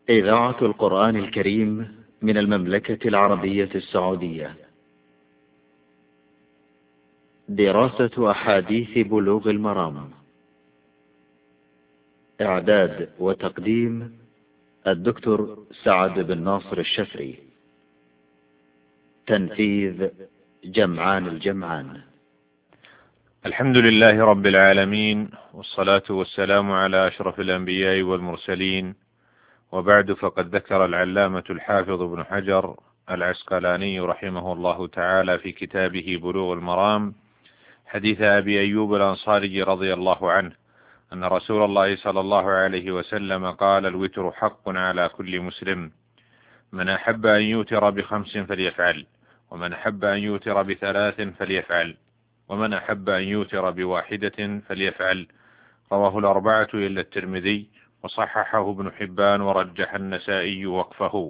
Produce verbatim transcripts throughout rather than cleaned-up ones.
إذاعة القرآن الكريم من المملكة العربية السعودية. دراسة أحاديث بلوغ المرام. إعداد وتقديم الدكتور سعد بن ناصر الشفري. تنفيذ جمعان الجمعان. الحمد لله رب العالمين، والصلاة والسلام على أشرف الأنبياء والمرسلين، وبعد، فقد ذكر العلامة الحافظ ابن حجر العسقلاني رحمه الله تعالى في كتابه بلوغ المرام حديث أبي أيوب الأنصاري رضي الله عنه أن رسول الله صلى الله عليه وسلم قال: الوتر حق على كل مسلم، من أحب أن يوتر بخمس فليفعل، ومن أحب أن يوتر بثلاث فليفعل، ومن أحب أن يوتر بواحدة فليفعل. رواه الأربعة إلا الترمذي، وصححه ابن حبان، ورجح النسائي وقفه.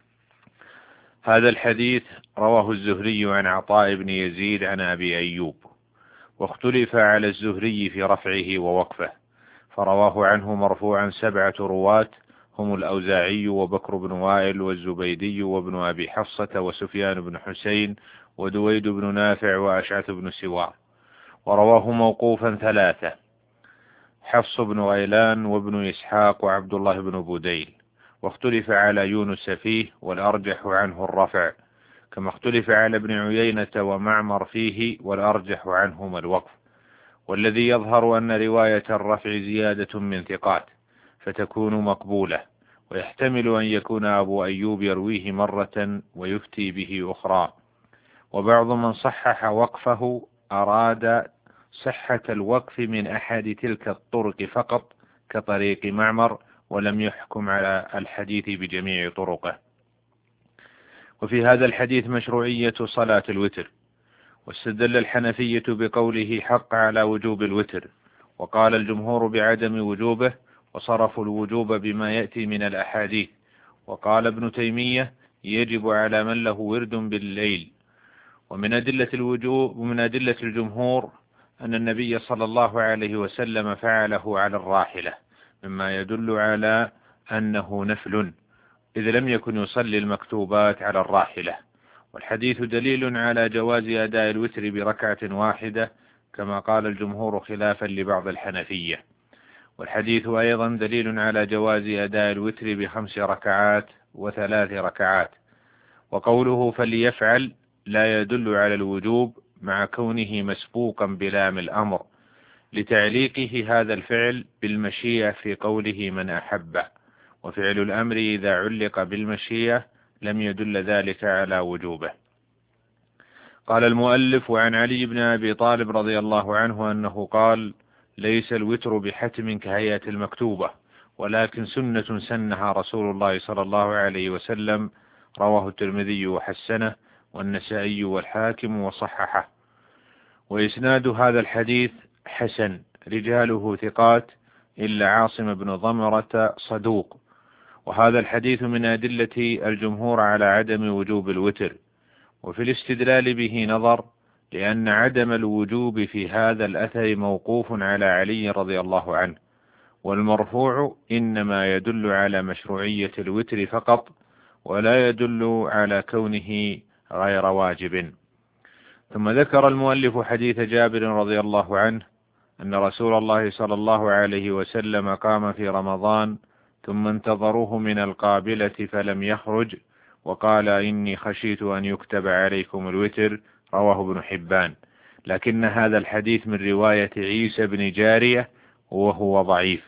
هذا الحديث رواه الزهري عن عطاء بن يزيد عن أبي أيوب، واختلف على الزهري في رفعه ووقفه، فرواه عنه مرفوعا سبعة رواة هم الأوزاعي وبكر بن وائل والزبيدي وابن أبي حفصة وسفيان بن حسين ودويد بن نافع وأشعث بن سوار. ورواه موقوفا ثلاثة: حفص بن غيلان وابن إسحاق وعبد الله بن بوديل. واختلف على يونس فيه، والأرجح عنه الرفع، كما اختلف على ابن عيينة ومعمر فيه، والأرجح عنهما الوقف. والذي يظهر أن رواية الرفع زيادة من ثقات فتكون مقبولة، ويحتمل أن يكون أبو أيوب يرويه مرة ويفتي به أخرى. وبعض من صحح وقفه أراد صحة الوقف من أحد تلك الطرق فقط كطريق معمر، ولم يحكم على الحديث بجميع طرقه. وفي هذا الحديث مشروعية صلاة الوتر، واستدل الحنفية بقوله حق على وجوب الوتر، وقال الجمهور بعدم وجوبه، وصرفوا الوجوب بما يأتي من الأحاديث. وقال ابن تيمية يجب على من له ورد بالليل. ومن أدلة الوجوب ومن أدلة الجمهور أن النبي صلى الله عليه وسلم فعله على الراحلة، مما يدل على أنه نفل، إذ لم يكن يصلي المكتوبات على الراحلة. والحديث دليل على جواز أداء الوتر بركعة واحدة، كما قال الجمهور خلافا لبعض الحنفية. والحديث أيضا دليل على جواز أداء الوتر بخمس ركعات وثلاث ركعات. وقوله فليفعل لا يدل على الوجوب، مع كونه مسبوقا بلام الأمر، لتعليقه هذا الفعل بالمشيئة في قوله من أحب. وفعل الأمر إذا علق بالمشيئة لم يدل ذلك على وجوبه. قال المؤلف: وعن علي بن أبي طالب رضي الله عنه أنه قال: ليس الوتر بحتم كهيئة المكتوبة، ولكن سنة سنها رسول الله صلى الله عليه وسلم. رواه الترمذي وحسنه، والنسائي والحاكم وصححه. وإسناد هذا الحديث حسن، رجاله ثقات إلا عاصم بن ضمرة صدوق. وهذا الحديث من أدلة الجمهور على عدم وجوب الوتر. وفي الاستدلال به نظر، لأن عدم الوجوب في هذا الأثر موقوف على علي رضي الله عنه، والمرفوع إنما يدل على مشروعية الوتر فقط، ولا يدل على كونه غير واجب. ثم ذكر المؤلف حديث جابر رضي الله عنه أن رسول الله صلى الله عليه وسلم قام في رمضان ثم انتظروه من القابلة فلم يخرج، وقال: إني خشيت أن يكتب عليكم الوتر. رواه ابن حبان، لكن هذا الحديث من رواية عيسى بن جارية وهو ضعيف.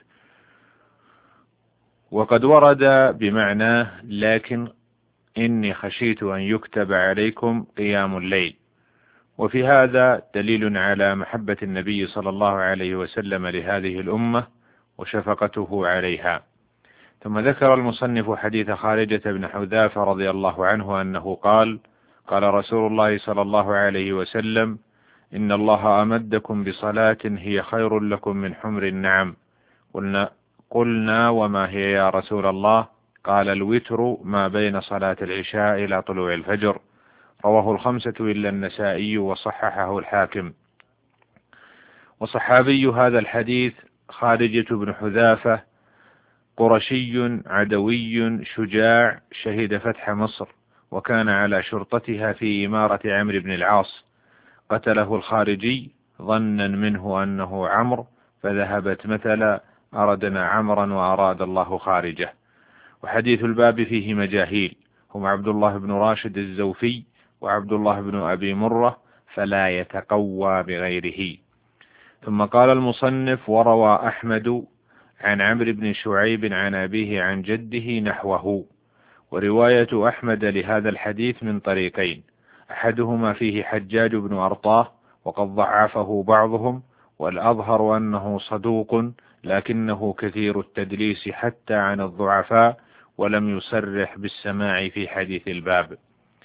وقد ورد بمعناه: لكن إني خشيت أن يكتب عليكم قيام الليل. وفي هذا دليل على محبة النبي صلى الله عليه وسلم لهذه الأمة وشفقته عليها. ثم ذكر المصنف حديث خارجة بن حذافة رضي الله عنه أنه قال: قال رسول الله صلى الله عليه وسلم: إن الله أمدكم بصلاة هي خير لكم من حمر النعم. قلنا, قلنا وما هي يا رسول الله؟ قال: الوتر ما بين صلاة العشاء إلى طلوع الفجر. رواه الخمسة إلا النسائي، وصححه الحاكم. وصحابي هذا الحديث خارجة بن حذافة قرشي عدوي شجاع شهد فتح مصر، وكان على شرطتها في إمارة عمرو بن العاص. قتله الخارجي ظنا منه أنه عمرو، فذهبت مثلا أردنا عمرا وأراد الله خارجه. وحديث الباب فيه مجاهيل، هم عبد الله بن راشد الزوفي وعبد الله بن أبي مرة، فلا يتقوى بغيره. ثم قال المصنف: وروى أحمد عن عمرو بن شعيب عن أبيه عن جده نحوه. ورواية أحمد لهذا الحديث من طريقين، أحدهما فيه حجاج بن أرطاه وقد ضعفه بعضهم، والأظهر أنه صدوق لكنه كثير التدليس حتى عن الضعفاء، ولم يصرح بالسماع في حديث الباب.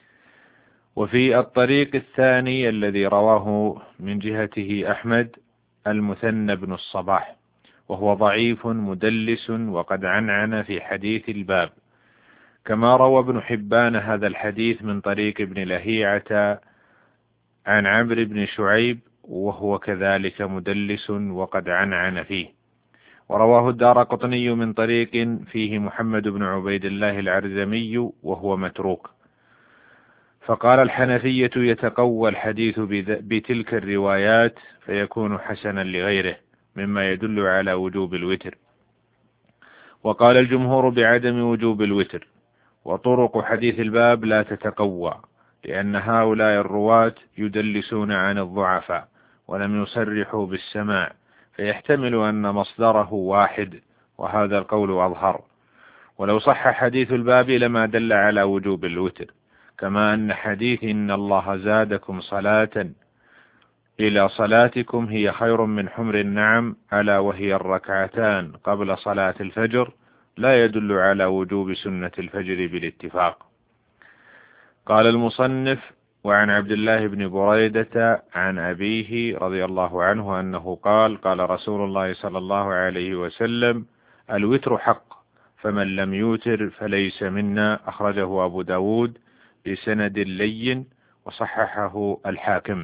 وفي الطريق الثاني الذي رواه من جهته أحمد المثنى بن الصباح، وهو ضعيف مدلس وقد عنعن في حديث الباب. كما روى ابن حبان هذا الحديث من طريق ابن لهيعة عن عمرو بن شعيب، وهو كذلك مدلس وقد عنعن فيه. ورواه الدارقطني من طريق فيه محمد بن عبيد الله العرزمي وهو متروك. فقال الحنفية: يتقوى الحديث بتلك الروايات فيكون حسنا لغيره مما يدل على وجوب الوتر. وقال الجمهور بعدم وجوب الوتر. وطرق حديث الباب لا تتقوى، لأن هؤلاء الرواة يدلسون عن الضعفاء ولم يصرحوا بالسماع، فيحتمل أن مصدره واحد، وهذا القول أظهر. ولو صح حديث الباب لما دل على وجوب الوتر، كما أن حديث إن الله زادكم صلاة إلى صلاتكم هي خير من حمر النعم ألا وهي الركعتان قبل صلاة الفجر لا يدل على وجوب سنة الفجر بالاتفاق. قال المصنف: وعن عبد الله بن بريدة عن أبيه رضي الله عنه أنه قال: قال رسول الله صلى الله عليه وسلم: الوتر حق، فمن لم يوتر فليس منا. أخرجه أبو داود بسند لين وصححه الحاكم.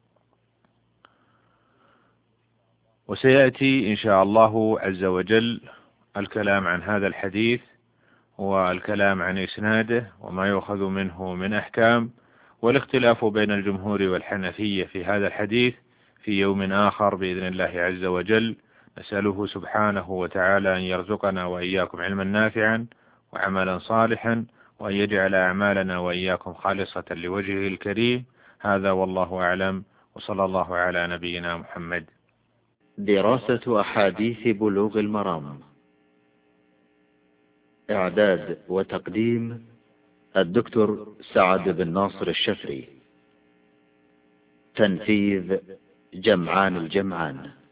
وسيأتي إن شاء الله عز وجل الكلام عن هذا الحديث والكلام عن إسناده وما يؤخذ منه من أحكام، والاختلاف بين الجمهور والحنفية في هذا الحديث في يوم آخر بإذن الله عز وجل. نسأله سبحانه وتعالى أن يرزقنا وإياكم علما نافعا وعملا صالحا، وأن يجعل أعمالنا وإياكم خالصة لوجهه الكريم. هذا والله أعلم، وصلى الله على نبينا محمد. دراسة أحاديث بلوغ المرام، إعداد وتقديم الدكتور سعد بن ناصر الشفري، تنفيذ جمعان الجمعان.